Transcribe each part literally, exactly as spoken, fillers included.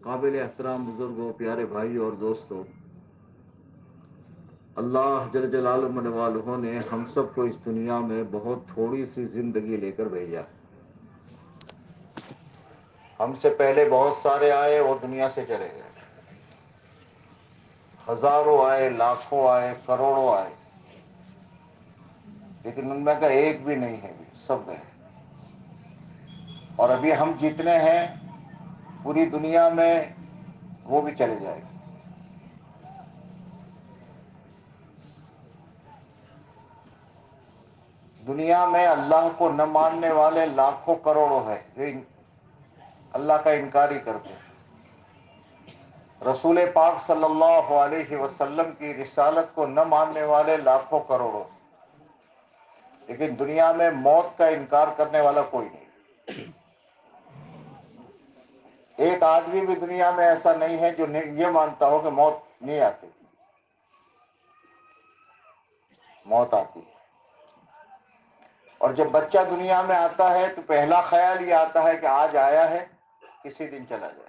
قابل احترام بزرگوں، پیارے بھائی اور دوستوں، اللہ جل جلالہ والہ نے ہم سب کو اس دنیا میں بہت تھوڑی سی زندگی لے کر بھیجا۔ ہم سے پہلے بہت سارے آئے اور دنیا سے چلے گئے، ہزاروں آئے، لاکھوں آئے، کروڑوں آئے، لیکن ان میں کا ایک بھی نہیں ہے، بھی سب گئے۔ اور ابھی ہم جتنے ہیں پوری دنیا میں وہ بھی چلے جائیں گے۔ دنیا میں اللہ کو نہ ماننے والے لاکھوں کروڑوں ہیں جو اللہ کا انکار ہی کرتے ہیں۔ رسول پاک صلی اللہ علیہ وسلم کی رسالت کو نہ ماننے والے لاکھوں کروڑوں، لیکن دنیا میں موت کا انکار کرنے والا کوئی نہیں۔ ایک آدمی بھی دنیا میں ایسا نہیں ہے جو یہ مانتا ہو کہ موت نہیں آتی۔ موت آتی ہے، اور جب بچہ دنیا میں آتا ہے تو پہلا خیال یہ آتا ہے کہ آج آیا ہے، کسی دن چلا جائے۔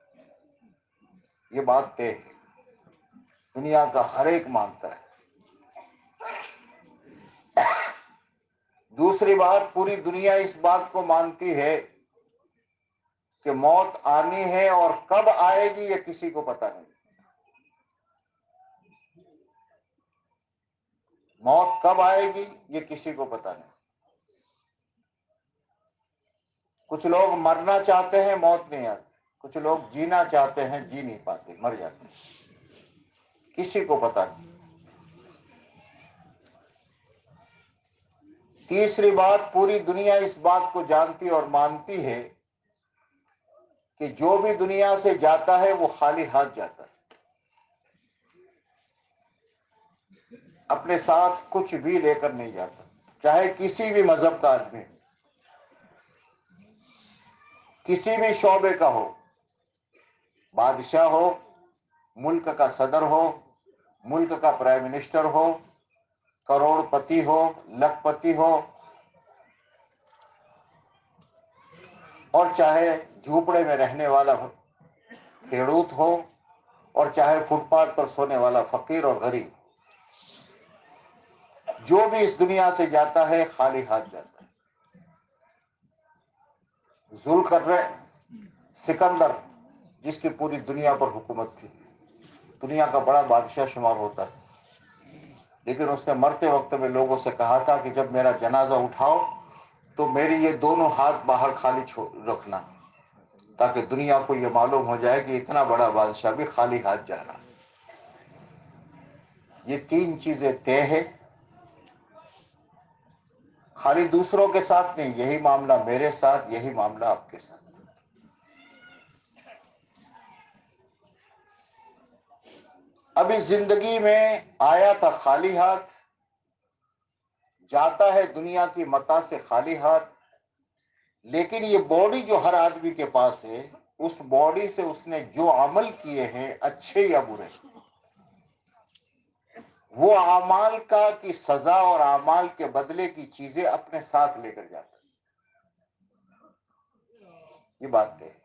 یہ بات طے ہے، دنیا کا ہر ایک مانتا ہے۔ دوسری بات، پوری دنیا اس بات کو مانتی ہے کہ موت آنی ہے، اور کب آئے گی یہ کسی کو پتہ نہیں۔ موت کب آئے گی یہ کسی کو پتہ نہیں۔ کچھ لوگ مرنا چاہتے ہیں، موت نہیں آتی۔ کچھ لوگ جینا چاہتے ہیں، جی نہیں پاتے، مر جاتے ہیں، کسی کو پتہ نہیں۔ تیسری بات، پوری دنیا اس بات کو جانتی اور مانتی ہے کہ جو بھی دنیا سے جاتا ہے وہ خالی ہاتھ جاتا ہے، اپنے ساتھ کچھ بھی لے کر نہیں جاتا، چاہے کسی بھی مذہب کا آدمی ہو، کسی بھی شعبے کا ہو، بادشاہ ہو، ملک کا صدر ہو، ملک کا پرائم منسٹر ہو، کروڑ پتی ہو، لکھ پتی ہو، اور چاہے جھوپڑے میں رہنے والا کھیڑوت ہو، اور چاہے فٹ پاتھ پر سونے والا فقیر اور غریب، جو بھی اس دنیا سے جاتا ہے خالی ہاتھ جاتا ہے۔ ذوالقرنین سکندر، جس کی پوری دنیا پر حکومت تھی، دنیا کا بڑا بادشاہ شمار ہوتا تھا، لیکن اس نے مرتے وقت میں لوگوں سے کہا تھا کہ جب میرا جنازہ اٹھاؤ تو میری یہ دونوں ہاتھ باہر خالی رکھنا، تاکہ دنیا کو یہ معلوم ہو جائے کہ اتنا بڑا بادشاہ بھی خالی ہاتھ جا رہا۔ یہ تین چیزیں طے ہے، خالی دوسروں کے ساتھ نہیں، یہی معاملہ میرے ساتھ، یہی معاملہ آپ کے ساتھ۔ اب اس زندگی میں آیا تھا خالی ہاتھ، جاتا ہے دنیا کی متاع سے خالی ہاتھ، لیکن یہ باڈی جو ہر آدمی کے پاس ہے، اس باڈی سے اس نے جو عمل کیے ہیں، اچھے یا برے، وہ اعمال کا کی سزا اور اعمال کے بدلے کی چیزیں اپنے ساتھ لے کر جاتا ہے۔ یہ بات ہے،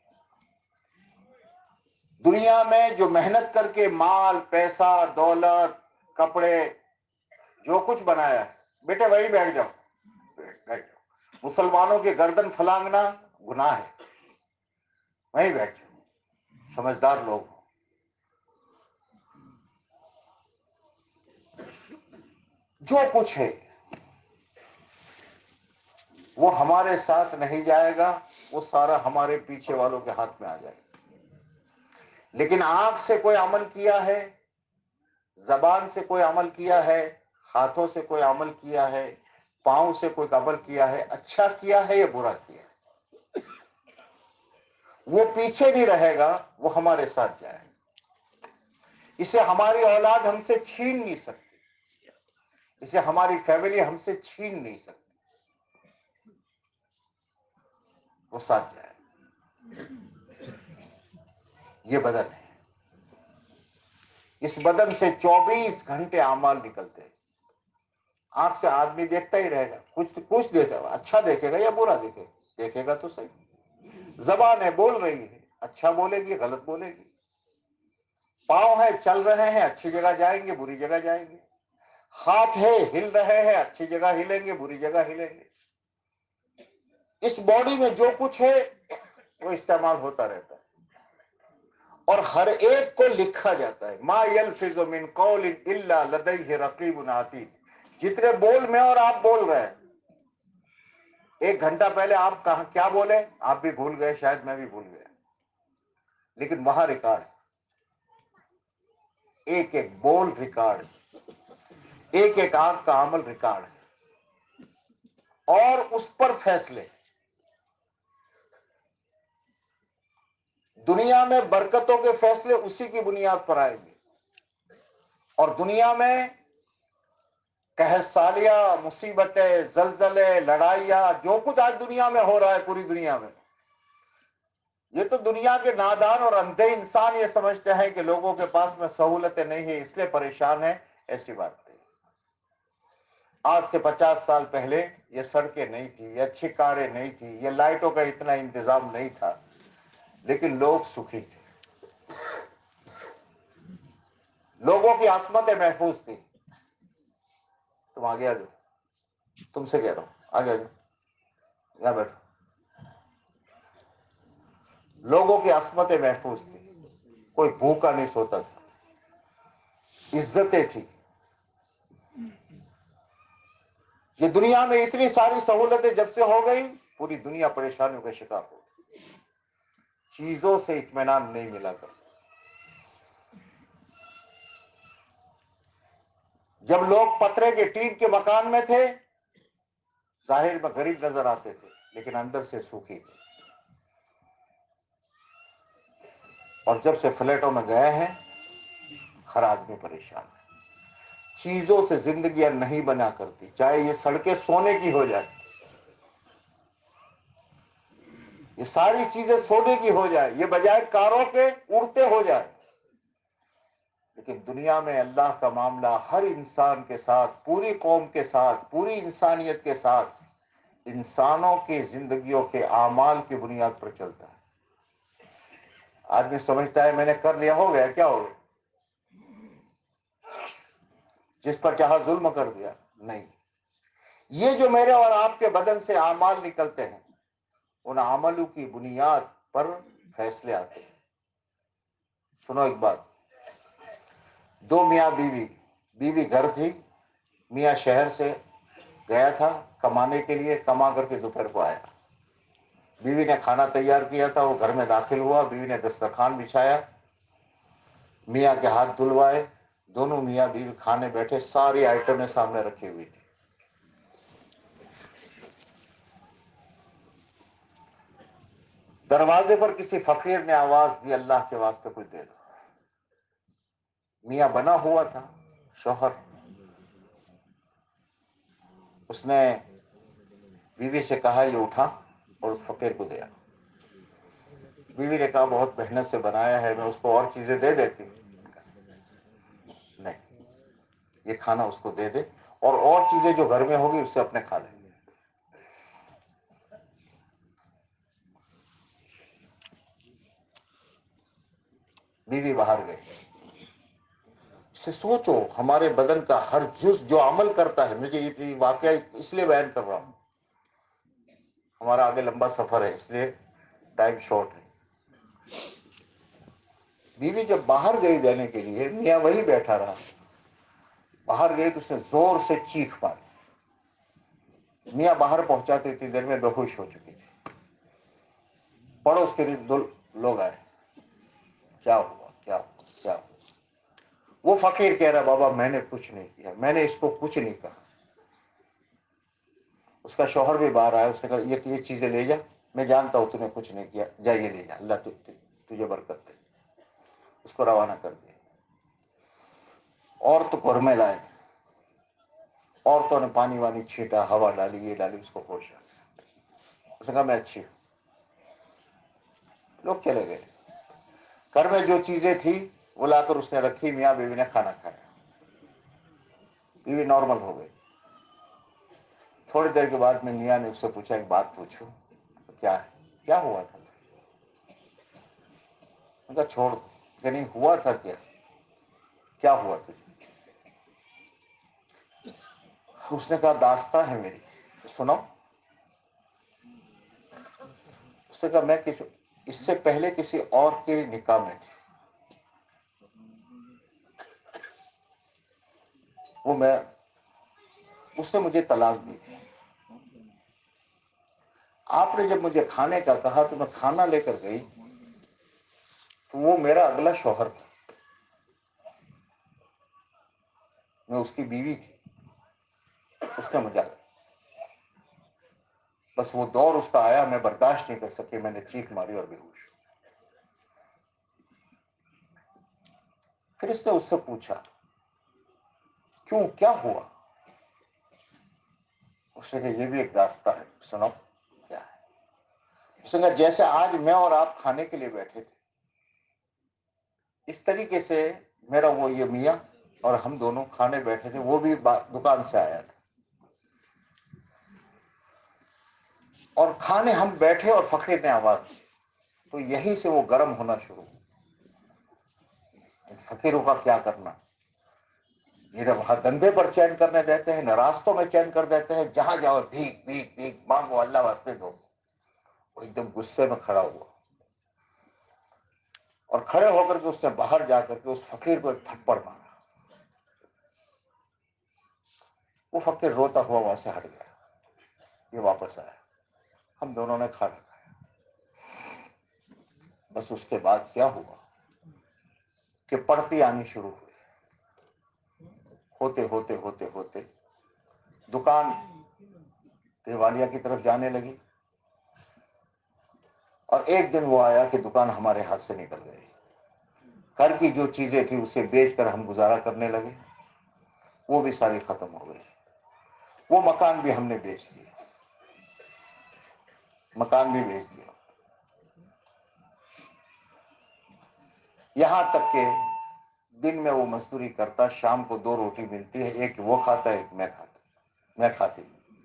دنیا میں جو محنت کر کے مال، پیسہ، دولت، کپڑے، جو کچھ بنایا ہے، بیٹے وہی بیٹھ جاؤ، بیٹھ جاؤ۔ مسلمانوں کے گردن پھلانگنا گناہ ہے، وہیں بیٹھ جاؤ، سمجھدار لوگ ہو۔ جو کچھ ہے وہ ہمارے ساتھ نہیں جائے گا، وہ سارا ہمارے پیچھے والوں کے ہاتھ میں آ جائے گا۔ لیکن آنکھ سے کوئی عمل کیا ہے، زبان سے کوئی عمل کیا ہے، ہاتھوں سے کوئی عمل کیا ہے، پاؤں سے کوئی عمل کیا ہے، اچھا کیا ہے یا برا کیا ہے، وہ پیچھے نہیں رہے گا، وہ ہمارے ساتھ جائے گا۔ اسے ہماری اولاد ہم سے چھین نہیں سکتی، اسے ہماری فیملی ہم سے چھین نہیں سکتی، وہ ساتھ جائے گا۔ یہ بدن ہے، اس بدن سے چوبیس گھنٹے اعمال نکلتے ہیں۔ آنکھ سے آدمی دیکھتا ہی رہے گا، کچھ کچھ دیکھے گا، اچھا دیکھے گا یا برا دیکھے گا، دیکھے گا تو صحیح۔ زبان ہے، بول رہی ہے، اچھا بولے گی غلط بولے گی. پاؤں ہے چل رہے ہیں اچھی جگہ جائیں گے بری جگہ جائیں گے. ہاتھ ہے ہل رہے ہیں اچھی جگہ ہلیں گے بری جگہ ہلیں گے. اس باڈی میں جو کچھ ہے وہ استعمال ہوتا رہتا ہے اور ہر ایک کو لکھا جاتا ہے. ما یلفظ من قول الا لدیہ رقیب عتید. جتنے بول میں اور آپ بول رہے ہیں ایک گھنٹہ پہلے آپ کہاں کیا بولے آپ بھی بھول گئے, شاید میں بھی بھول گیا, لیکن وہاں ریکارڈ ہے. ایک ایک بول ریکارڈ, ایک ایک آنکھ کا عمل ریکارڈ ہے اور اس پر فیصلے. دنیا میں برکتوں کے فیصلے اسی کی بنیاد پر آئیں گے اور دنیا میں قحط سالیاں, مصیبتیں, زلزلے, لڑائیاں, جو کچھ آج دنیا میں ہو رہا ہے پوری دنیا میں, یہ تو دنیا کے نادان اور اندھے انسان یہ سمجھتے ہیں کہ لوگوں کے پاس میں سہولتیں نہیں ہیں اس لیے پریشان ہیں. ایسی بات نہیں. آج سے پچاس سال پہلے یہ سڑکیں نہیں تھی, یہ اچھی کاریں نہیں تھی, یہ لائٹوں کا اتنا انتظام نہیں تھا, لیکن لوگ سکھی تھے. لوگوں کی عصمتیں محفوظ تھی. تم آگے آ جاؤ, تم سے کہہ رہا ہوں آگے آ جاؤ, یہاں بیٹھو. لوگوں کی عصمتیں محفوظ تھی, کوئی بھوکا نہیں سوتا تھا, عزتیں تھی. یہ دنیا میں اتنی ساری سہولتیں جب سے ہو گئی پوری دنیا پریشانیوں کا شکار ہو گئی. چیزوں سے اطمینان نہیں ملا کرتا. جب لوگ پترے کے ٹین کے مکان میں تھے ظاہر میں غریب نظر آتے تھے لیکن اندر سے سوکھی تھے, اور جب سے فلیٹوں میں گئے ہیں ہر آدمی پریشان ہے. چیزوں سے زندگیاں نہیں بنا کرتی, چاہے یہ سڑکیں سونے کی ہو جائے, یہ ساری چیزیں سونے کی ہو جائے, یہ بجائے کاروں کے اڑتے ہو جائے, لیکن دنیا میں اللہ کا معاملہ ہر انسان کے ساتھ, پوری قوم کے ساتھ, پوری انسانیت کے ساتھ انسانوں کی زندگیوں کے اعمال کی بنیاد پر چلتا ہے. آدمی سمجھتا ہے میں نے کر لیا, ہو گیا, کیا ہو گیا, جس پر چاہا ظلم کر دیا. نہیں, یہ جو میرے اور آپ کے بدن سے اعمال نکلتے ہیں ان عملوں کی بنیاد پر فیصلے آتے ہیں. سنو ایک بات, دو میاں بیوی, بیوی گھر تھی, میاں شہر سے گیا تھا کمانے کے لیے, کما کر کے دوپہر کو آیا. بیوی نے کھانا تیار کیا تھا, وہ گھر میں داخل ہوا, بیوی نے دسترخوان بچھایا, میاں کے ہاتھ دھلوائے, دونوں میاں بیوی کھانے بیٹھے, ساری آئٹمیں سامنے رکھی ہوئی تھی. دروازے پر کسی فقیر نے آواز دی, اللہ کے واسطے کوئی دے دو. میاں بنا ہوا تھا شوہر, اس نے بیوی سے کہا یہ اٹھا اور اس فقیر کو دیا. بیوی نے کہا بہت محنت سے بنایا ہے, میں اس کو اور چیزیں دے دیتی ہوں. نہیں, یہ کھانا اس کو دے دے اور اور چیزیں جو گھر میں ہوگی اس سے اپنے کھا لیں. بیوی باہر گئی. اسے سوچو, ہمارے بدن کا ہر جز جو عمل کرتا ہے, مجھے یہ واقعہ اس لیے بیان کر رہا ہوں, ہمارا آگے لمبا سفر ہے اس لیے ٹائم شارٹ ہے. بیوی جب باہر گئی دینے کے لیے, میاں وہی بیٹھا رہا. باہر گئی تو اس نے زور سے چیخ ماری. میاں باہر پہنچاتے اتنی دیر میں بے ہوش ہو چکی تھی. پڑوس کے دو لوگ آئے, کیا ہوا کیا ہوا کیا ہوا. وہ فقیر کہہ رہا, بابا میں نے کچھ نہیں کیا, میں نے اس کو کچھ نہیں کہا. اس کا شوہر بھی باہر آیا, اس نے کہا یہ یہ چیزیں لے جا, میں جانتا ہوں تو نے کچھ نہیں کیا, جا یہ لے جا, اللہ تجھے برکت دے. اس کو روانہ کر دیا. عورت گھر میں لائے, عورتوں نے پانی وانی چھینٹا, ہوا ڈالی, یہ ڈالی, اس کو ہوش آ گیا. اس نے کہا میں اچھی ہوں. لوگ چلے گئے. گھر میں جو چیزیں تھی وہ لا کر اس نے رکھی, میاں بیوی نے کھانا کھایا. بیوی نارمل ہو گئی. تھوڑی دیر کے بعد میں میاں نے اس سے پوچھا ایک بات پوچھوں, کیا ہے, کیا ہوا تھا؟ ان کا چھوڑ دو کہ نہیں ہوا تھا کیا کیا ہوا تھا. اس نے کہا داستان ہے میری سنو. اس نے کہا میں کس اس سے پہلے کسی اور کے نکاح میں تھی, وہ میں اس نے مجھے طلاق دی تھی. آپ نے جب مجھے کھانے کا کہا تو میں کھانا لے کر گئی تو وہ میرا اگلا شوہر تھا, میں اس کی بیوی تھی. اس نے مجھے بس وہ دور اس کا آیا, میں برداشت نہیں کر سکے, میں نے چیخ ماری اور بے ہوش. پھر اس نے اس سے پوچھا کیوں کیا ہوا. اس نے کہا یہ بھی ایک داستان ہے سنو کیا ہے. اس نے کہا جیسے آج میں اور آپ کھانے کے لیے بیٹھے تھے, اس طریقے سے میرا وہ یہ میاں اور ہم دونوں کھانے بیٹھے تھے, وہ بھی دکان سے آیا تھا, اور کھانے ہم بیٹھے اور فقیر نے آواز دی تو یہیں سے وہ گرم ہونا شروع. فقیروں کا کیا کرنا, یہ نہ وہاں دندے پر چین کرنے دیتے ہیں, نہ راستوں میں چین کر دیتے ہیں, جہاں جاؤ بھیک بھیک بھیک مانگو اللہ واسطے دو. وہ ایک دم غصے میں کھڑا ہوا اور کھڑے ہو کر کے اس نے باہر جا کر کے اس فقیر کو ایک تھپڑ مارا. وہ فقیر روتا ہوا وہاں سے ہٹ گیا, یہ واپس آیا, ہم دونوں نے کھانا کھایا. بس اس کے بعد کیا ہوا کہ پڑتی آنی شروع ہوئی. ہوتے ہوتے ہوتے ہوتے دکان دیوالیہ کی طرف جانے لگی, اور ایک دن وہ آیا کہ دکان ہمارے ہاتھ سے نکل گئی. گھر کی جو چیزیں تھی اسے بیچ کر ہم گزارا کرنے لگے, وہ بھی ساری ختم ہو گئی. وہ مکان بھی ہم نے بیچ دیا, مکان بھی بیچ دیا. یہاں تک کہ دن میں وہ مزدوری کرتا, شام کو دو روٹی ملتی ہے, ایک وہ کھاتا ہے ایک میں کھاتا میں کھاتی.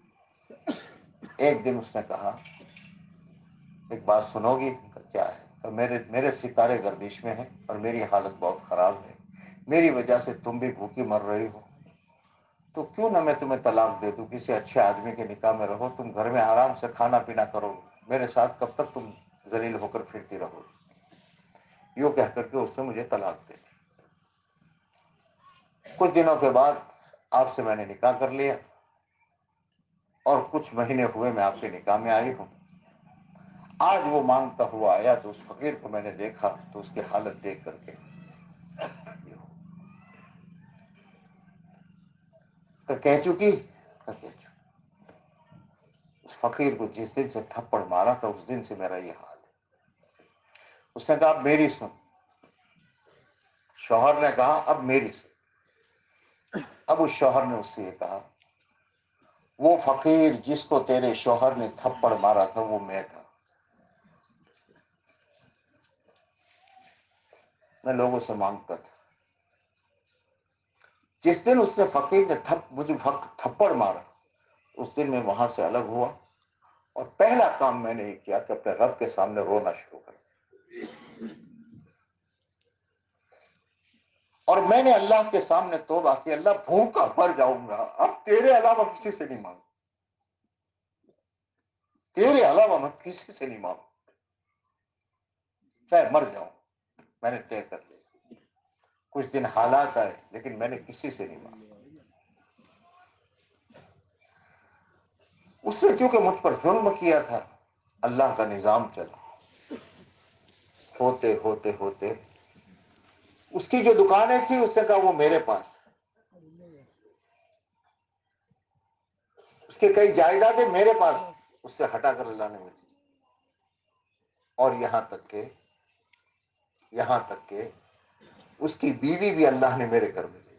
ایک دن اس نے کہا ایک بات سنو گی. کیا ہے؟ تو میرے میرے ستارے گردش میں ہیں اور میری حالت بہت خراب ہے, میری وجہ سے تم بھی بھوکی مر رہی ہو, تو کیوں نہ میں تمہیں طلاق دے دوں, کسی اچھے آدمی کے نکاح میں رہو, تم گھر میں آرام سے کھانا پینا کرو, میرے ساتھ کب تک تم ذلیل ہو کر پھرتی رہو. یوں کہہ کر کے اس نے مجھے طلاق دے دی. کچھ دنوں کے بعد آپ سے میں نے نکاح کر لیا, اور کچھ مہینے ہوئے میں آپ کے نکاح میں آئی ہوں. آج وہ مانگتا ہوا آیا تو اس فقیر کو میں نے دیکھا تو اس کی حالت دیکھ کر کے کہہ چکی کہہ چکی. اس فقیر کو جس دن سے تھپڑ مارا تھا اس دن سے میرا یہ حال ہے. اس نے کہا اب میری سن. شوہر نے کہا اب میری سن. اب اس شوہر نے اس سے یہ کہا وہ فقیر جس کو تیرے شوہر نے تھپڑ مارا تھا وہ میں تھا. میں لوگوں سے مانگتا تھا. جس دن اس نے فقیر نے تھپ مجھے تھپڑ مارا اس دن میں وہاں سے الگ ہوا, اور پہلا کام میں نے یہ کیا کہ اپنے رب کے سامنے رونا شروع کر دیا. اور میں نے اللہ کے سامنے توبہ کی, اللہ بھوکا مر جاؤں گا, اب تیرے علاوہ کسی سے نہیں مانگوں, تیرے علاوہ میں کسی سے نہیں مانگوں, چاہے مر جاؤں. میں نے طے کر لیا. کچھ دن حالات آئے لیکن میں نے کسی سے نہیں مانگا. اس نے چونکہ مجھ پر ظلم کیا تھا, اللہ کا نظام چلا. ہوتے ہوتے ہوتے اس کی جو دکانیں تھی اس نے کہا وہ میرے پاس, اس کے کئی جائیدادیں میرے پاس, اس سے ہٹا کر اللہ نے مجھے. اور یہاں تک کہ یہاں تک کہ اس کی بیوی بھی اللہ نے میرے گھر میں دی.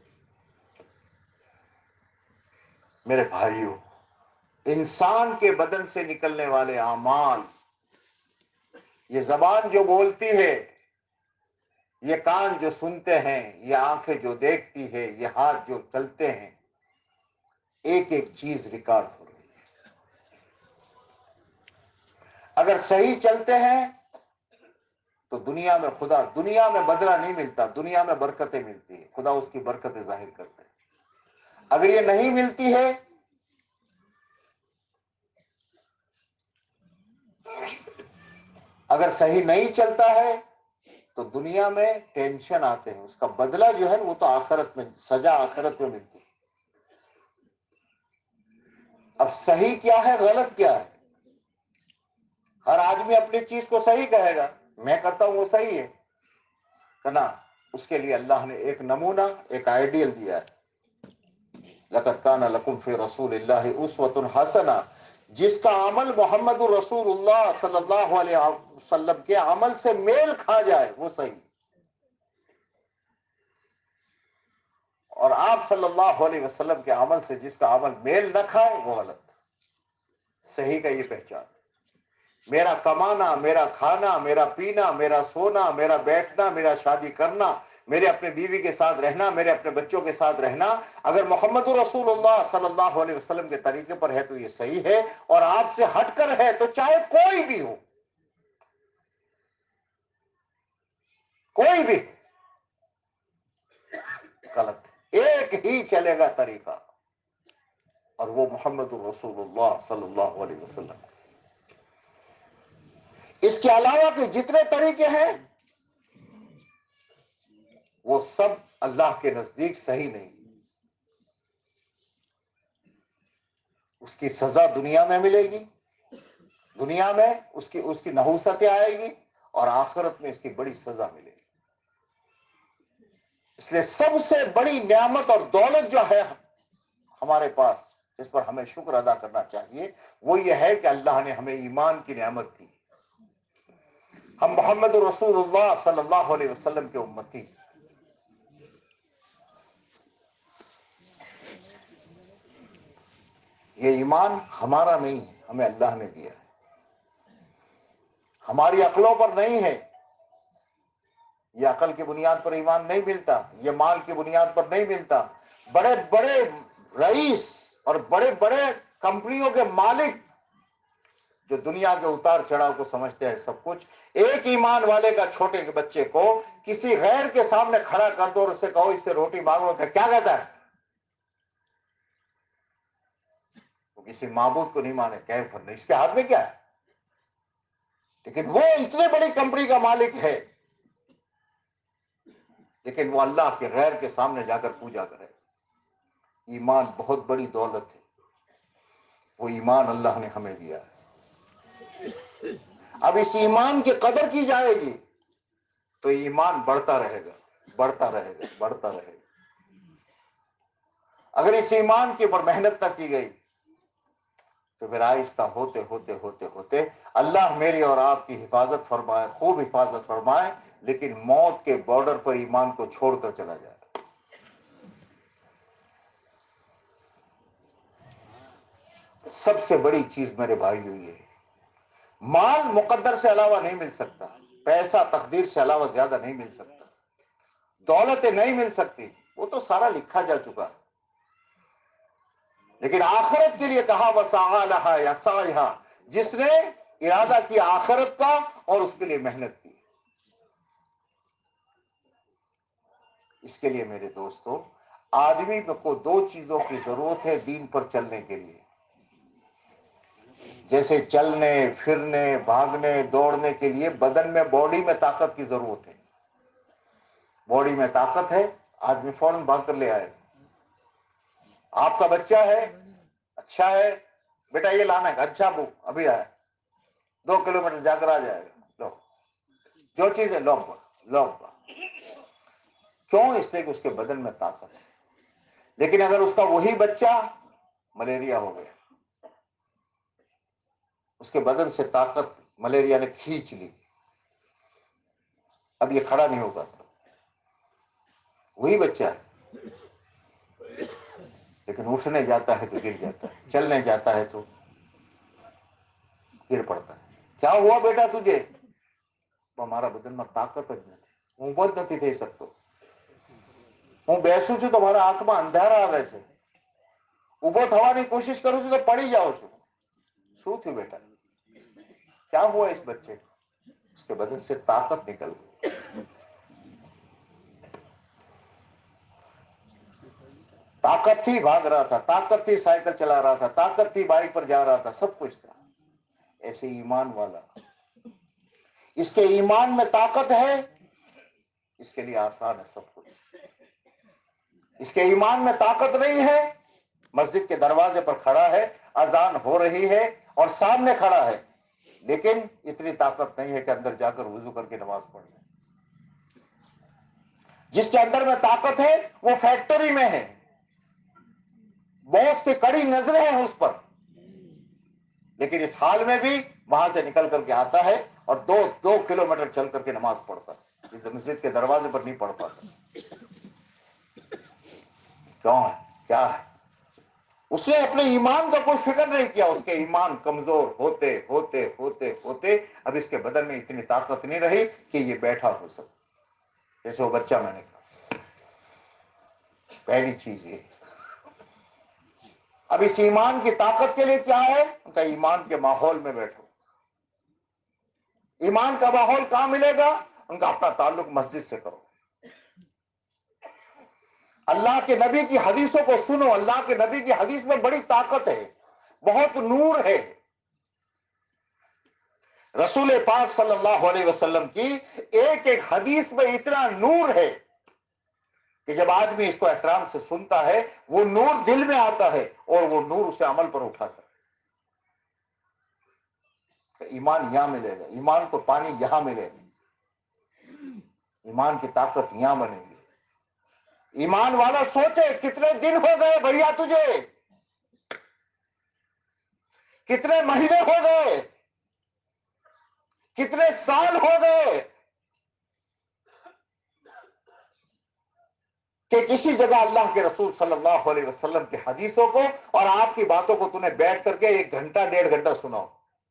میرے بھائیوں, انسان کے بدن سے نکلنے والے اعمال, یہ زبان جو بولتی ہے, یہ کان جو سنتے ہیں, یہ آنکھیں جو دیکھتی ہے, یہ ہاتھ جو چلتے ہیں, ایک ایک چیز ریکارڈ ہو رہی ہے. اگر صحیح چلتے ہیں تو دنیا میں خدا دنیا میں بدلہ نہیں ملتا، دنیا میں برکتیں ملتی ہیں، خدا اس کی برکتیں ظاہر کرتے ہیں۔ اگر یہ نہیں ملتی ہے اگر صحیح نہیں چلتا ہے تو دنیا میں ٹینشن آتے ہیں، اس کا بدلہ جو ہے وہ تو آخرت میں، سزا آخرت میں ملتی ہے۔ اب صحیح کیا ہے، غلط کیا ہے؟ ہر آدمی اپنی چیز کو صحیح کہے گا، میں کرتا ہوں وہ صحیح ہے کہنا، اس کے لیے اللہ نے ایک نمونہ، ایک آئیڈیل دیا ہے۔ لقد کان لکم فی رسول اللہ اسوۃ حسنہ، جس کا عمل محمد الرسول اللہ صلی اللہ علیہ وسلم کے عمل سے میل کھا جائے وہ صحیح، اور آپ صلی اللہ علیہ وسلم کے عمل سے جس کا عمل میل نہ کھائے وہ غلط۔ صحیح کا یہ پہچان، میرا کمانا، میرا کھانا، میرا پینا، میرا سونا، میرا بیٹھنا، میرا شادی کرنا، میرے اپنے بیوی کے ساتھ رہنا، میرے اپنے بچوں کے ساتھ رہنا، اگر محمد رسول اللہ صلی اللہ علیہ وسلم کے طریقے پر ہے تو یہ صحیح ہے، اور آپ سے ہٹ کر ہے تو چاہے کوئی بھی ہو، کوئی بھی غلط، ایک ہی چلے گا طریقہ، اور وہ محمد رسول اللہ صلی اللہ علیہ وسلم۔ اس کے علاوہ کے جتنے طریقے ہیں وہ سب اللہ کے نزدیک صحیح نہیں، اس کی سزا دنیا میں ملے گی، دنیا میں اس کی اس کی نحوستیں آئے گی، اور آخرت میں اس کی بڑی سزا ملے گی۔ اس لیے سب سے بڑی نعمت اور دولت جو ہے ہمارے پاس، جس پر ہمیں شکر ادا کرنا چاہیے، وہ یہ ہے کہ اللہ نے ہمیں ایمان کی نعمت دی، ہم محمد رسول اللہ صلی اللہ علیہ وسلم کے امتی۔ یہ ایمان ہمارا نہیں ہے، ہمیں اللہ نے دیا ہے، ہماری عقلوں پر نہیں ہے، یہ عقل کی بنیاد پر ایمان نہیں ملتا، یہ مال کی بنیاد پر نہیں ملتا۔ بڑے بڑے رئیس اور بڑے بڑے کمپنیوں کے مالک جو دنیا کے اتار چڑھاؤ کو سمجھتے ہیں سب کچھ، ایک ایمان والے کا چھوٹے کے بچے کو کسی غیر کے سامنے کھڑا کر دو اور اس سے کہو اس سے روٹی مانگو، کہ کیا کہتا ہے؟ وہ کسی معبود کو نہیں مانے، کہ فرنے اس کے ہاتھ میں کیا ہے؟ لیکن وہ اتنے بڑی کمپنی کا مالک ہے، لیکن وہ اللہ کے غیر کے سامنے جا کر پوجا کرے۔ ایمان بہت بڑی دولت ہے، وہ ایمان اللہ نے ہمیں دیا ہے۔ اب اس ایمان کی قدر کی جائے گی تو ایمان بڑھتا رہے گا، بڑھتا رہے گا، بڑھتا رہے گا۔ اگر اس ایمان کے اوپر محنت نہ کی گئی تو پھر آہستہ ہوتے ہوتے ہوتے ہوتے اللہ میری اور آپ کی حفاظت فرمائے، خوب حفاظت فرمائے، لیکن موت کے بارڈر پر ایمان کو چھوڑ کر چلا جائے۔ سب سے بڑی چیز میرے بھائیو یہ ہے، مال مقدر سے علاوہ نہیں مل سکتا، پیسہ تقدیر سے علاوہ زیادہ نہیں مل سکتا، دولتیں نہیں مل سکتی، وہ تو سارا لکھا جا چکا ہے۔ لیکن آخرت کے لیے کہا وَسَعَىٰ لَهَا يَسْعَىٰ، جس نے ارادہ کیا آخرت کا اور اس کے لیے محنت کی۔ اس کے لیے میرے دوستو، آدمی کو دو چیزوں کی ضرورت ہے دین پر چلنے کے لیے، جیسے چلنے پھرنے بھاگنے دوڑنے کے لیے بدن میں، باڈی میں طاقت کی ضرورت ہے۔ باڈی میں طاقت ہے، آدمی فوراً بھاگ کر لے آئے۔ آپ کا بچہ ہے، اچھا ہے بیٹا یہ لانا ہے، اچھا ابو ابھی آیا، دو کلو میٹر جا کر آ جائے گا، لو جو چیز ہے لو لو۔ کیوں؟ اس لیے کہ اس کے بدن میں طاقت ہے۔ لیکن اگر اس کا وہی بچہ ملیریا ہو گیا، اس کے بدن سے طاقت ملیریا نے کھینچ لی، اب یہ کھڑا نہیں ہو پاتا، وہی بچہ ہے، لیکن اٹھنے جاتا ہے تو گر جاتا ہے، چلنے جاتا ہے تو گر پڑتا ہے۔ کیا ہوا بیٹا تجھے؟ ہمارا بدن میں طاقت જ નથી، હું જ નથી થઈ શકતો، હું બેસું છું તો મારા આંખમાં અંધારા આવે છે, ઊભો થવાની કોશિશ કરું છું તો પડી જાઉં છું। શું થયું બેટા? کیا ہوا اس بچے کو؟ اس کے بدن سے طاقت نکل گئی. طاقت تھی بھاگ رہا تھا، طاقت تھی سائیکل چلا رہا تھا، طاقت تھی بائک پر جا رہا تھا، سب کچھ تھا. ایسے ایمان والا، اس کے ایمان میں طاقت ہے، اس کے لیے آسان ہے سب کچھ. اس کے ایمان میں طاقت نہیں ہے، مسجد کے دروازے پر کھڑا ہے، اذان ہو رہی ہے اور سامنے کھڑا ہے، لیکن اتنی طاقت نہیں ہے کہ اندر جا کر وضو کر کے نماز پڑھ لے. جس کے اندر میں طاقت ہے وہ فیکٹری میں ہے، باس کی کڑی نظریں ہیں اس پر، لیکن اس حال میں بھی وہاں سے نکل کر کے آتا ہے اور دو دو کلومیٹر چل کر کے نماز پڑھتا ہے. یہ مسجد کے دروازے پر نہیں پڑھ پاتا. کیوں ہے؟ کیا ہے؟ اس نے اپنے ایمان کا کوئی فکر نہیں کیا. اس کے ایمان کمزور ہوتے ہوتے ہوتے ہوتے اب اس کے بدن میں اتنی طاقت نہیں رہی کہ یہ بیٹھا ہو سکے. جیسے وہ بچہ میں نے کہا. پہلی چیز یہ. اب اس ایمان کی طاقت کے لیے کیا ہے؟ ان کا ایمان کے ماحول میں بیٹھو. ایمان کا ماحول کہاں ملے گا؟ ان کا اپنا تعلق مسجد سے کرو. اللہ کے نبی کی حدیثوں کو سنو. اللہ کے نبی کی حدیث میں بڑی طاقت ہے، بہت نور ہے. رسول پاک صلی اللہ علیہ وسلم کی ایک ایک حدیث میں اتنا نور ہے کہ جب آدمی اس کو احترام سے سنتا ہے وہ نور دل میں آتا ہے اور وہ نور اسے عمل پر اٹھاتا ہے. ایمان یہاں ملے گا، ایمان کو پانی یہاں ملے گا، ایمان کی طاقت یہاں بنے گی. ایمان والا سوچے کتنے دن ہو گئے بھیا تجھے، کتنے مہینے ہو گئے، کتنے سال ہو گئے کہ کسی جگہ اللہ کے رسول صلی اللہ علیہ وسلم کی حدیثوں کو اور آپ کی باتوں کو تُو نے بیٹھ کر کے ایک گھنٹہ ڈیڑھ گھنٹہ سناؤ.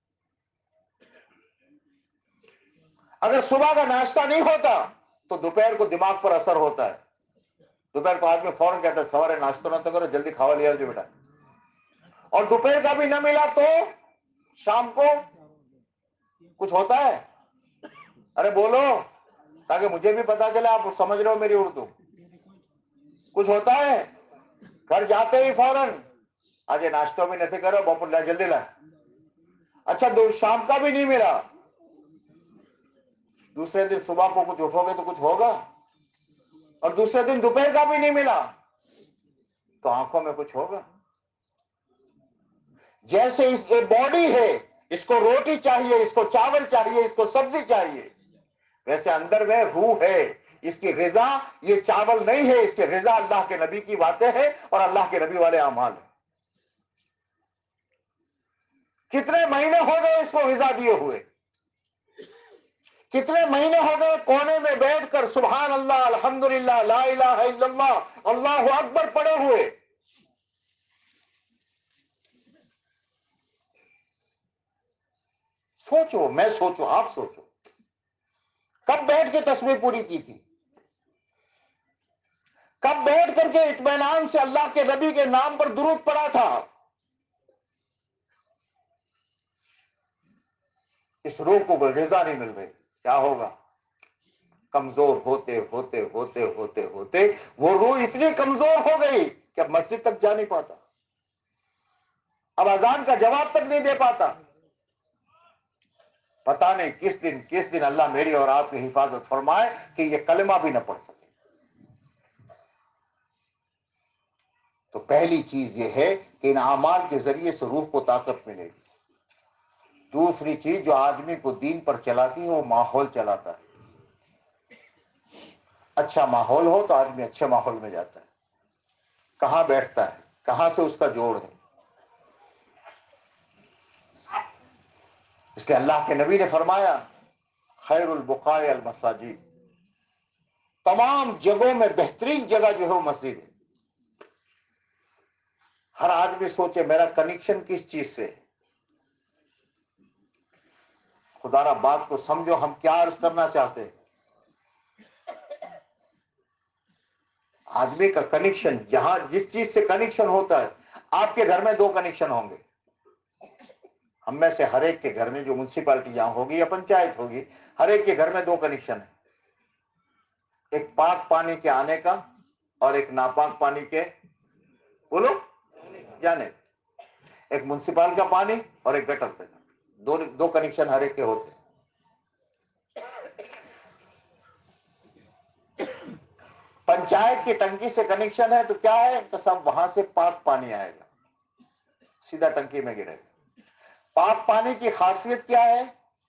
اگر صبح کا ناشتہ نہیں ہوتا تو دوپہر کو دماغ پر اثر ہوتا ہے. دوپہر کو آدمی فوراً کہتا ہے سوارے ناشتہ نہ تو کرو، جلدی کھاوا لیا جو بیٹا. اور دوپہر کا بھی نہ ملا تو شام کو کچھ ہوتا ہے؟ ارے بولو تاکہ مجھے بھی پتا چلے آپ سمجھ رہے ہو میری اردو. کچھ ہوتا ہے؟ گھر جاتے ہی فوراً آج ناشتہ بھی نہیں کرو، بپور لا جلدی لا. اچھا دو شام کا بھی نہیں ملا، دوسرے دن صبح کو کچھ اٹھو گے تو کچھ ہوگا، اور دوسرے دن دوپہر کا بھی نہیں ملا تو آنکھوں میں کچھ ہوگا. جیسے اس باڈی ہے، اس کو روٹی چاہیے، اس کو چاول چاہیے، اس کو سبزی چاہیے، ویسے اندر میں روح ہے، اس کی غذا یہ چاول نہیں ہے، اس کی غذا اللہ کے نبی کی باتیں ہیں اور اللہ کے نبی والے اعمال ہیں. کتنے مہینے ہو گئے اس کو غذا دیے ہوئے، کتنے مہینے ہو گئے کونے میں بیٹھ کر سبحان اللہ، الحمدللہ، لا الہ الا اللہ، اللہ اکبر پڑے ہوئے. سوچو، میں سوچو، آپ سوچو کب بیٹھ کے تسبیح پوری کی تھی، کب بیٹھ کر کے اطمینان سے اللہ کے نبی کے نام پر درود پڑا تھا. اس روح کو کوئی غذا نہیں مل رہی، کیا ہوگا؟ کمزور ہوتے ہوتے ہوتے ہوتے ہوتے وہ روح اتنی کمزور ہو گئی کہ اب مسجد تک جا نہیں پاتا، اب اذان کا جواب تک نہیں دے پاتا. پتا نہیں کس دن کس دن اللہ میری اور آپ کی حفاظت فرمائے کہ یہ کلمہ بھی نہ پڑھ سکے. تو پہلی چیز یہ ہے کہ ان اعمال کے ذریعے سے روح کو طاقت ملے گی. دوسری چیز جو آدمی کو دین پر چلاتی ہے وہ ماحول چلاتا ہے. اچھا ماحول ہو تو آدمی اچھے ماحول میں جاتا ہے. کہاں بیٹھتا ہے، کہاں سے اس کا جوڑ ہے. اس لیے اللہ کے نبی نے فرمایا خیر البقاء المساجد، تمام جگہوں میں بہترین جگہ جو ہے وہ مسجد ہے. ہر آدمی سوچے میرا کنیکشن کس چیز سے ہے. خدا را بات کو سمجھو ہم کیا عرض کرنا چاہتے ہیں. آدمی کا کنیکشن جہاں جس چیز سے کنیکشن ہوتا ہے، آپ کے گھر میں دو کنیکشن ہوں گے. ہم میں سے ہر ایک کے گھر میں جو म्यूनसिपैलिटी جہاں ہوگی یا پنچایت ہوگی, ہر ایک کے گھر میں دو کنیکشن ہے, ایک پاک پانی کے آنے کا اور ایک ناپاک پانی کے بولو جانے, ایک म्यूनसिपल کا پانی اور ایک گٹر کا, دو دو کنیکشن ہر ایک کے ہوتے ہیں. پنچایت کی ٹنکی سے کنیکشن ہے تو کیا ہے تو سب وہاں سے پاک پانی آئے گا, سیدھا ٹنکی میں گرے گا. پاک پانی کی خاصیت کیا ہے؟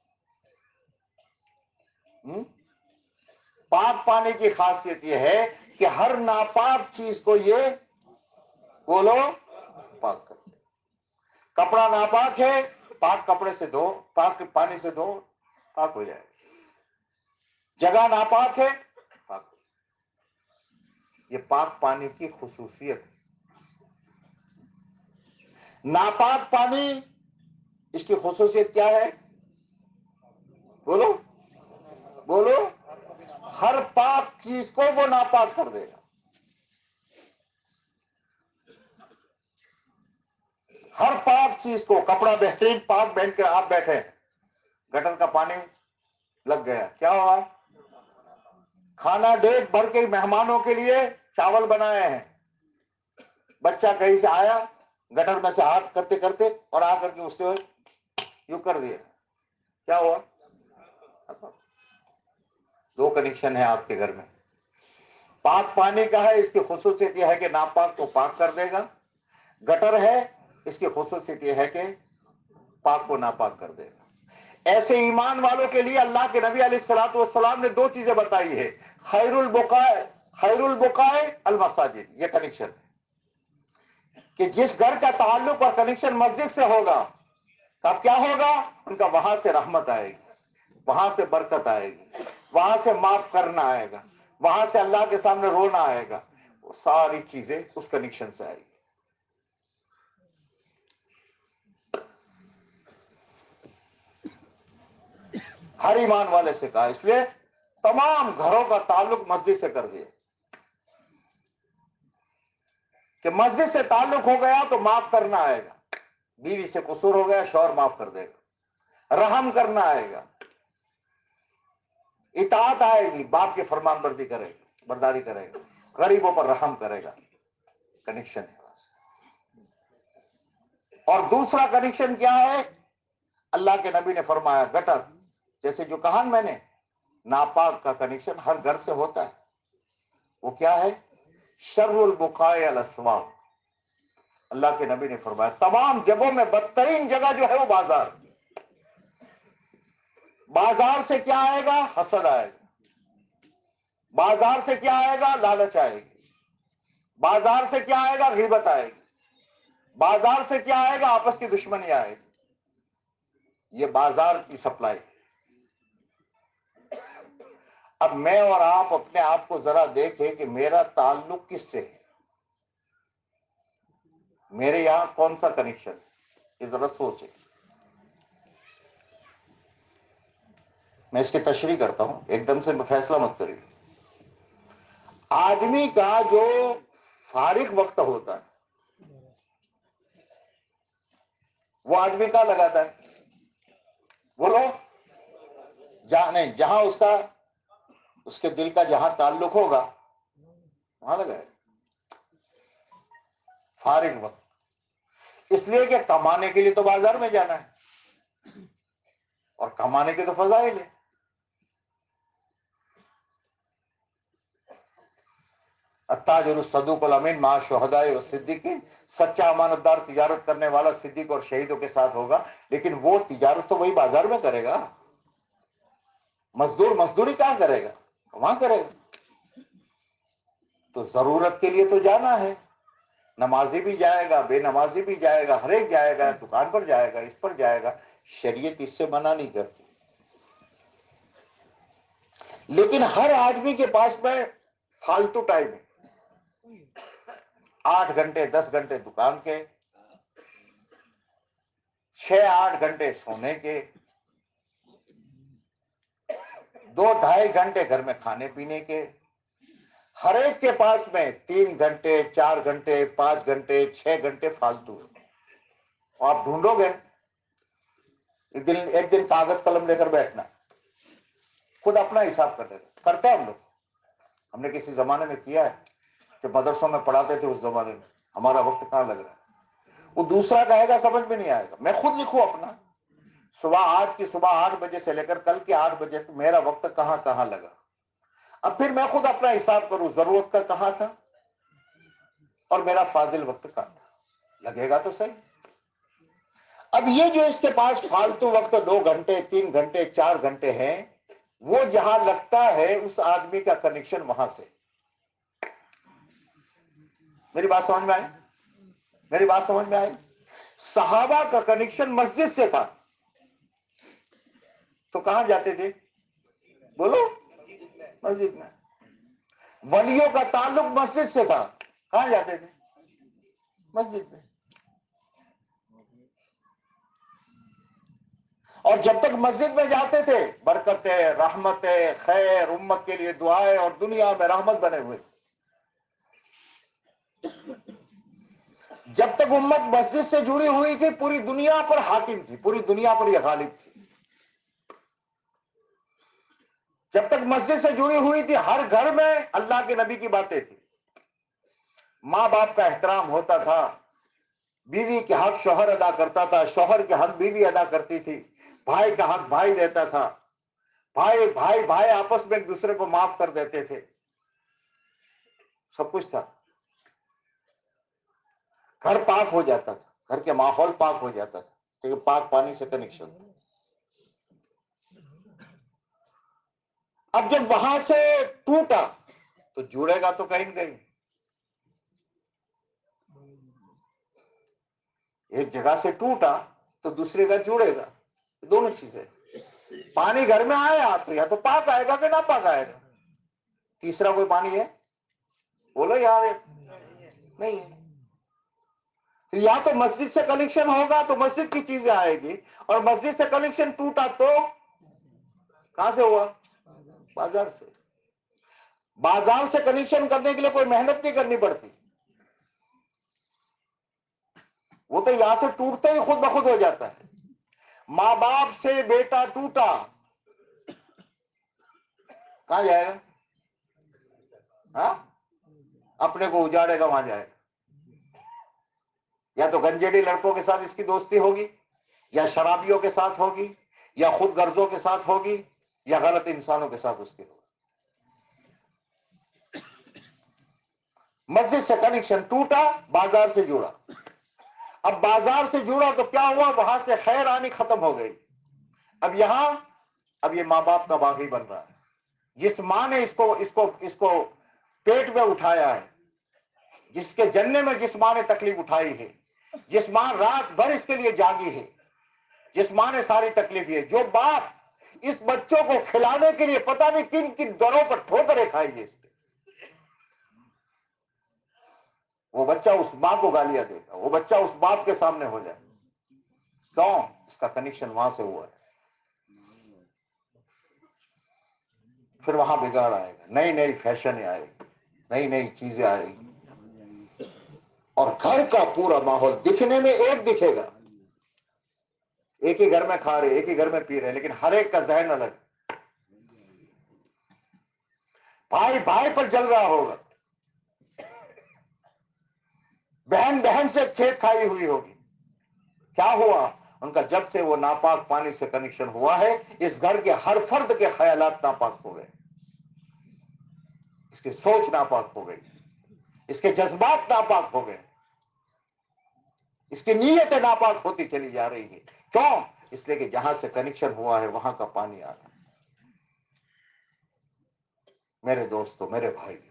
ہم؟ پاک پانی کی خاصیت یہ ہے کہ ہر ناپاک چیز کو یہ بولو پاک کر دے. کپڑا ناپاک ہے, پاک کپڑے سے دھو, پاک پانی سے دھو, پاک ہو جائے گا. جگہ ناپاک ہے, پاک. یہ پاک پانی کی خصوصیت ہے. ناپاک پانی اس کی خصوصیت کیا ہے؟ بولو بولو ہر پاک چیز کو وہ ناپاک کر دے گا. ہر پاک چیز کو, کپڑا بہترین پاک پہن کے آپ بیٹھے ہیں, گٹر کا پانی لگ گیا, کیا ہوا؟ کھانا ڈیگ بھر کے مہمانوں کے لیے چاول بنائے ہیں, بچہ کہیں سے آیا, گٹر میں سے ہاتھ کرتے کرتے اور آ کر کے اس نے یوں کر دیا, کیا ہوا؟ دو کنیکشن ہے آپ کے گھر میں. پاک پانی کا ہے, اس کی خصوصیت یہ ہے کہ ناپاک کو پاک کر دے گا. گٹر ہے, اس کی خصوصیت یہ ہے کہ پاک کو ناپاک کر دے گا. ایسے ایمان والوں کے لیے اللہ کے نبی علیہ الصلوۃ والسلام نے دو چیزیں بتائی ہے, خیر البقاء خیر البقاء المساجد, یہ کنیکشن ہے کہ جس گھر کا تعلق اور کنیکشن مسجد سے ہوگا تب کیا ہوگا؟ ان کا وہاں سے رحمت آئے گی, وہاں سے برکت آئے گی, وہاں سے معاف کرنا آئے گا, وہاں سے اللہ کے سامنے رونا آئے گا. وہ ساری چیزیں اس کنیکشن سے آئے گی. ہر ایمان والے سے کہا, اس لیے تمام گھروں کا تعلق مسجد سے کر دیا کہ مسجد سے تعلق ہو گیا تو معاف کرنا آئے گا. بیوی سے قصور ہو گیا, شوہر معاف کر دے گا. رحم کرنا آئے گا, اطاعت آئے گی, باپ کی فرمان بردی کرے گا, برداری کرے گا, غریبوں پر رحم کرے گا. کنیکشن ہے. اور دوسرا کنیکشن کیا ہے؟ اللہ کے نبی نے فرمایا گٹر, جیسے جو کہا میں نے, ناپاک کا کنیکشن ہر گھر سے ہوتا ہے. وہ کیا ہے؟ شر البقاء الاسواق. اللہ کے نبی نے فرمایا تمام جگہوں میں بدترین جگہ جو ہے وہ بازار. بازار سے کیا آئے گا؟ حسد آئے گا. بازار سے کیا آئے گا؟ لالچ آئے گی. بازار سے کیا آئے گا؟ غیبت آئے گی. بازار سے کیا آئے گا؟ آپس کی دشمنی آئے گی. یہ بازار کی سپلائی. اب میں اور آپ اپنے آپ کو ذرا دیکھیں کہ میرا تعلق کس سے ہے, میرے یہاں کون سا کنیکشن ہے, یہ ذرا سوچیں. میں اس کی تشریح کرتا ہوں, ایک دم سے فیصلہ مت کریے. آدمی کا جو فارغ وقت ہوتا ہے وہ آدمی کا لگاتا ہے, بولو جہاں نہیں, جہاں اس کا اس کے دل کا جہاں تعلق ہوگا وہاں لگائے. فارغ وقت, اس لیے کہ کمانے کے لیے تو بازار میں جانا ہے, اور کمانے کے تو فضائل ہے. التاجر الصدوق الامین مع الشہداء والصدیقین, سچا امانت دار تجارت کرنے والا صدیق اور شہیدوں کے ساتھ ہوگا. لیکن وہ تجارت تو وہی بازار میں کرے گا. مزدور مزدوری کہاں کرے گا؟ وہاں کرے گا. تو ضرورت کے لیے تو جانا ہے. نمازی بھی جائے گا, بے نمازی بھی جائے گا, ہر ایک جائے گا, دکان پر جائے گا, اس پر جائے گا. شریعت اس سے منع نہیں کرتی. لیکن ہر آدمی کے پاس میں فالتو ٹائم ہے. آٹھ گھنٹے دس گھنٹے دکان کے, چھ آٹھ گھنٹے سونے کے, دو ڈھائی گھنٹے گھر میں کھانے پینے کے. ہر ایک کے پاس میں تین گھنٹے چار گھنٹے پانچ گھنٹے چھ گھنٹے فالتو ہے. آپ ڈھونڈو گے ایک دن ایک دن کاغذ قلم لے کر بیٹھنا، خود اپنا حساب کر لینا. کرتے ہیں ہم لوگ. ہم نے کسی زمانے میں کیا ہے، جب مدرسوں میں پڑھاتے تھے اس زمانے میں ہمارا وقت کہاں لگ رہا ہے. وہ دوسرا کہے گا سمجھ میں نہیں آئے گا. میں خود لکھوں اپنا، صبح آج کی صبح آٹھ بجے سے لے کر کل کے آٹھ بجے تک میرا وقت کہاں کہاں لگا. اب پھر میں خود اپنا حساب کروں، ضرورت کا کہاں تھا اور میرا فاضل وقت کہاں تھا. لگے گا تو صحیح. اب یہ جو اس کے پاس فالتو وقت دو گھنٹے تین گھنٹے چار گھنٹے ہیں، وہ جہاں لگتا ہے اس آدمی کا کنیکشن وہاں سے. میری بات سمجھ میں آئی؟ میری بات سمجھ میں آئی؟ صحابہ کا کنیکشن مسجد سے تھا تو کہاں جاتے تھے؟ بولو، مسجد میں. ولیوں کا تعلق مسجد سے تھا، کہاں جاتے تھے؟ مسجد میں. اور جب تک مسجد میں جاتے تھے برکتیں، رحمتیں، خیر، امت کے لیے دعائیں اور دنیا میں رحمت بنے ہوئے تھے. جب تک امت مسجد سے جڑی ہوئی تھی پوری دنیا پر حاکم تھی، پوری دنیا پر یہ غالب تھی. جب تک مسجد سے جڑی ہوئی تھی ہر گھر میں اللہ کے نبی کی باتیں تھی. ماں باپ کا احترام ہوتا تھا، بیوی کے حق شوہر ادا کرتا تھا، شوہر کے حق بیوی ادا کرتی تھی، بھائی کا حق بھائی دیتا تھا، بھائی بھائی بھائی آپس میں ایک دوسرے کو معاف کر دیتے تھے. سب کچھ تھا. گھر پاک ہو جاتا تھا، گھر کے ماحول پاک ہو جاتا تھا کیونکہ پاک پانی سے کنیکشن تھا. اب جب وہاں سے ٹوٹا تو جڑے گا تو کہیں نہ کہیں. ایک جگہ سے ٹوٹا تو دوسرے کا جڑے گا. دونوں چیزیں. پانی گھر میں آیا تو یا تو پاک آئے گا کہ نہ پاک آئے گا. تیسرا کوئی پانی ہے؟ بولو یار. نہیں ہے. تو یا تو مسجد سے کنیکشن ہوگا تو مسجد کی چیزیں آئے گی، اور مسجد سے کنیکشن ٹوٹا تو کہاں سے ہوا؟ بازار سے. بازار سے کنیکشن کرنے کے لیے کوئی محنت نہیں کرنی پڑتی، وہ تو یہاں سے ٹوٹتے ہی خود بخود ہو جاتا ہے. ماں باپ سے بیٹا ٹوٹا کہاں جائے گا؟ ہاں؟ اپنے کو اجاڑے گا، وہاں جائے گا. یا تو گنجیڑی لڑکوں کے ساتھ اس کی دوستی ہوگی، یا شرابیوں کے ساتھ ہوگی، یا خود غرضوں کے ساتھ ہوگی، یا غلط انسانوں کے ساتھ اس کی ہوگی. مسجد سے کنیکشن ٹوٹا، بازار سے جڑا. اب بازار سے جڑا تو کیا ہوا؟ وہاں سے خیر آنی ختم ہو گئی. اب یہاں اب یہ ماں باپ کا باغی بن رہا ہے. جس ماں نے اس کو اس کو اس کو پیٹ میں اٹھایا ہے، جس کے جننے میں جس ماں نے تکلیف اٹھائی ہے، جس ماں رات بھر اس کے لیے جاگی ہے، جس ماں نے ساری تکلیف ہے، جو باپ اس بچوں کو کھلانے کے لیے پتہ نہیں کن کن دروں پر ٹھوکریں کھائی ہے، اس پہ وہ بچہ اس ماں کو گالیاں دے گا، وہ بچہ اس باپ کے سامنے ہو جائے. کیوں؟ اس کا کنیکشن وہاں سے ہوا ہے. پھر وہاں بگاڑ آئے گا، نئی نئی فیشن آئے گی، نئی نئی چیزیں آئے گی، اور گھر کا پورا ماحول دکھنے میں ایک دکھے گا. ایک ہی گھر میں کھا رہے، ایک ہی گھر میں پی رہے، لیکن ہر ایک کا ذہن الگ. بھائی بھائی پر جل رہا ہوگا، بہن بہن سے کھیت کھائی ہوئی ہوگی. کیا ہوا؟ ان کا جب سے وہ ناپاک پانی سے کنیکشن ہوا ہے، اس گھر کے ہر فرد کے خیالات ناپاک ہو گئے، اس کی سوچ ناپاک ہو گئی، اس کے جذبات ناپاک ہو گئے، اس کی نیتیں ناپاک ہوتی چلی جا رہی ہے. کیوں؟ اس لیے کہ جہاں سے کنیکشن ہوا ہے وہاں کا پانی آ رہا ہے. میرے دوستوں، میرے بھائیوں،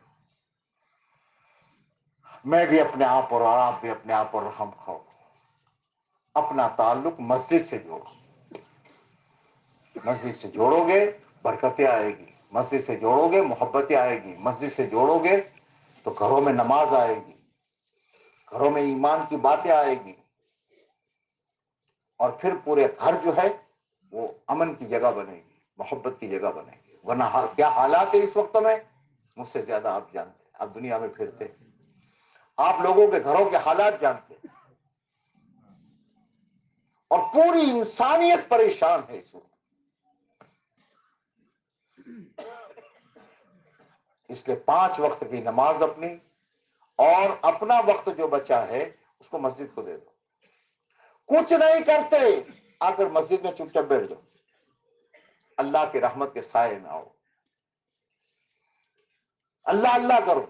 میں بھی اپنے آپ اور آپ بھی اپنے آپ پر رحم کھاؤ. اپنا تعلق مسجد سے جوڑو. مسجد سے جوڑو گے برکتیں آئے گی، مسجد سے جوڑو گے محبتیں آئے گی، مسجد سے جوڑو گے تو گھروں میں نماز آئے گی، گھروں میں ایمان کی باتیں آئے گی، اور پھر پورے گھر جو ہے وہ امن کی جگہ بنے گی، محبت کی جگہ بنے گی. ورنہ کیا حالات ہے اس وقت میں، مجھ سے زیادہ آپ جانتے ہیں. آپ دنیا میں پھرتے ہیں، آپ لوگوں کے گھروں کے حالات جانتے ہیں. اور پوری انسانیت پریشان ہے اس وقت. اس لیے پانچ وقت کی نماز اپنی اور اپنا وقت جو بچا ہے اس کو مسجد کو دے دو. کچھ نہیں کرتے آ کر مسجد میں چپ چاپ بیٹھ جاؤ, اللہ کی رحمت کے سائے میں آؤ, اللہ اللہ کرو,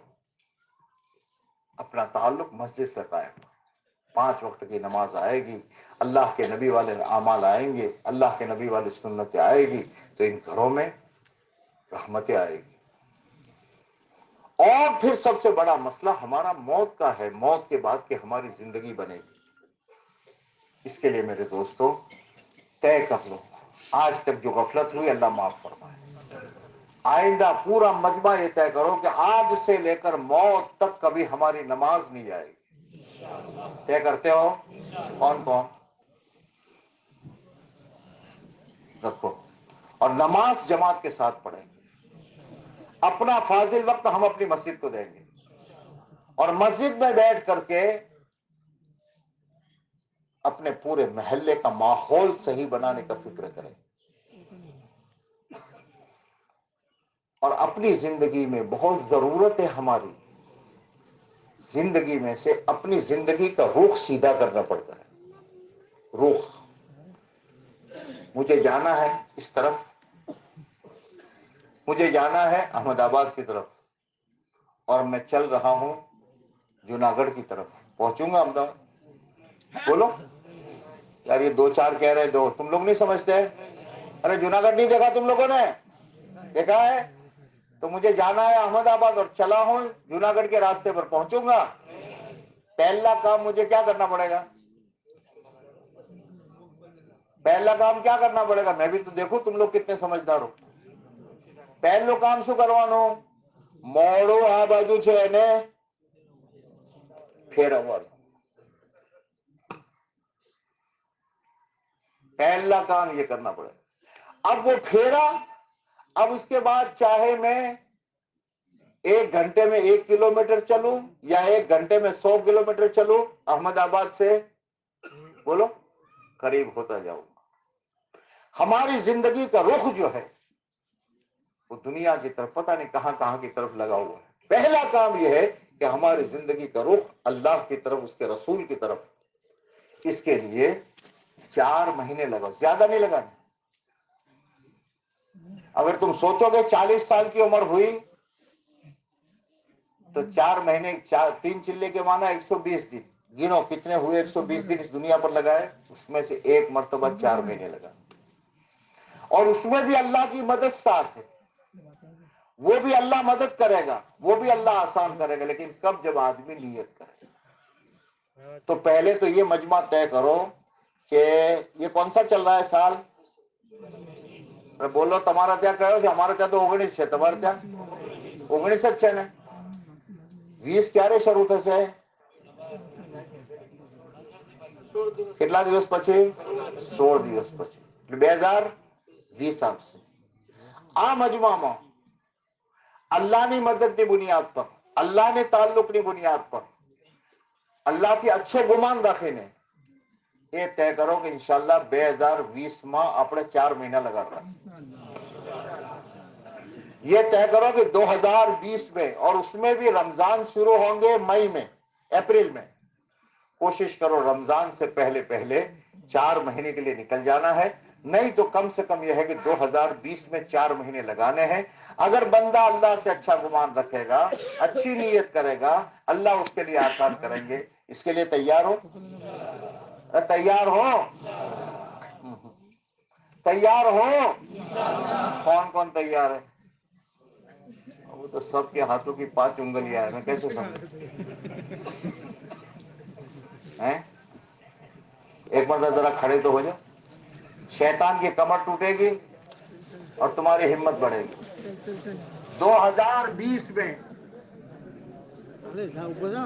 اپنا تعلق مسجد سے قائم کرو. پانچ وقت کی نماز آئے گی, اللہ کے نبی والے اعمال آئیں گے, اللہ کے نبی والی سنتیں آئے گی, تو ان گھروں میں رحمتیں آئے گی. اور پھر سب سے بڑا مسئلہ ہمارا موت کا ہے, موت کے بعد کہ ہماری زندگی بنے گی. اس کے لیے میرے دوستو طے کر لو, آج تک جو غفلت ہوئی اللہ معاف فرمائے. آئندہ پورا مجمع یہ طے کرو کہ آج سے لے کر موت تک کبھی ہماری نماز نہیں جائے گی. طے کرتے ہو؟ کون کون رکھو. اور نماز جماعت کے ساتھ پڑھیں گے. اپنا فاضل وقت ہم اپنی مسجد کو دیں گے, اور مسجد میں بیٹھ کر کے اپنے پورے محلے کا ماحول صحیح بنانے کا فکر کریں. اور اپنی زندگی میں بہت ضرورت ہے, ہماری زندگی میں سے اپنی زندگی کا رخ سیدھا کرنا پڑتا ہے. رخ, مجھے جانا ہے اس طرف, مجھے جانا ہے احمد آباد کی طرف, اور میں چل رہا ہوں جوناگڑھ کی طرف. پہنچوں گا احمد آباد؟ بولو یار, یہ دو چار کہہ رہے, دو تم لوگ نہیں سمجھتے. ارے جوناگڑھ نہیں دیکھا تم لوگوں نے؟ دیکھا ہے. تو مجھے جانا ہے احمد آباد اور چلا ہوں جوناگڑھ کے راستے پر, پہنچوں گا. پہلا کام مجھے کیا کرنا پڑے گا؟ پہلا کام کیا کرنا پڑے گا؟ میں بھی تو دیکھوں تم لوگ کتنے سمجھدار ہو. پہلو کام شو کروانا, موڑو آ بازو છે એને ફેરવવાનું. پہلا کام یہ کرنا پڑے گا. اب وہ پھیرا, اب اس کے بعد چاہے میں ایک گھنٹے میں ایک کلومیٹر چلوں یا ایک گھنٹے میں سو کلومیٹر چلوں, احمد آباد سے بولو قریب ہوتا جاؤں. ہماری زندگی کا رخ جو ہے وہ دنیا کی طرف پتہ نہیں کہاں کہاں کی طرف لگا ہوا ہے. پہلا کام یہ ہے کہ ہماری زندگی کا رخ اللہ کی طرف, اس کے رسول کی طرف. اس کے لیے چار مہینے لگاؤ, زیادہ نہیں لگانا. اگر تم سوچو گے چالیس سال کی عمر ہوئی تو چار مہینے, چار تین چلے کے معنی ایک سو بیس دن گنو کتنے ہوئے. ایک سو بیس دن اس دنیا پر لگائے, اس میں سے ایک مرتبہ چار مہینے لگا. اور اس میں بھی اللہ کی مدد ساتھ ہے, وہ بھی اللہ مدد کرے گا, وہ بھی اللہ آسان کرے گا. لیکن کب؟ جب آدمی نیت کرے. تو پہلے تو یہ مجمع طے کرو کہ یہ کون سا چل رہا ہے سال. بولو تمہارا کیا کہو, کہ ہمارا کیا تو اوگنیس ہے, تمہارا کیا اوگنیس اچھے نے વીસ ક્યારે શરૂ થશે? કેટલા દિવસ પછી? સોળ દિવસ પછી, એટલે બે હજાર વીસ આવશે. આ મજમામાં અલ્લાહની મદદની બુનિયાદ પર, અલ્લાહને તાલ્લુકની બુનિયાદ પર, અલ્લાહથી અચ્છો ગુમાન રાખીને એ તય કરો કે ઇન્શાલ્લાહ બે હજાર વીસ માં આપણે ચાર મહિના લગાડતા. یہ طے کرو کہ دو ہزار بیس میں, اور اس میں بھی رمضان شروع ہوں گے مئی میں, اپریل میں, کوشش کرو رمضان سے پہلے پہلے چار مہینے کے لیے نکل جانا ہے. نہیں تو کم سے کم یہ ہے کہ دو ہزار بیس میں چار مہینے لگانے ہیں. اگر بندہ اللہ سے اچھا گمان رکھے گا, اچھی نیت کرے گا, اللہ اس کے لیے آسان کریں گے. اس کے لیے تیار ہو؟ تیار ہو؟ تیار ہو؟ کون کون تیار ہے؟ وہ تو سب کے ہاتھوں کی پانچ انگلیاں ہیں, میں کیسے سمجھوں؟ ایک مرتبہ ذرا کھڑے تو ہو جاؤ. شیطان کی کمر ٹوٹے گی اور تمہاری ہمت بڑھے گی. دو ہزار بیس میں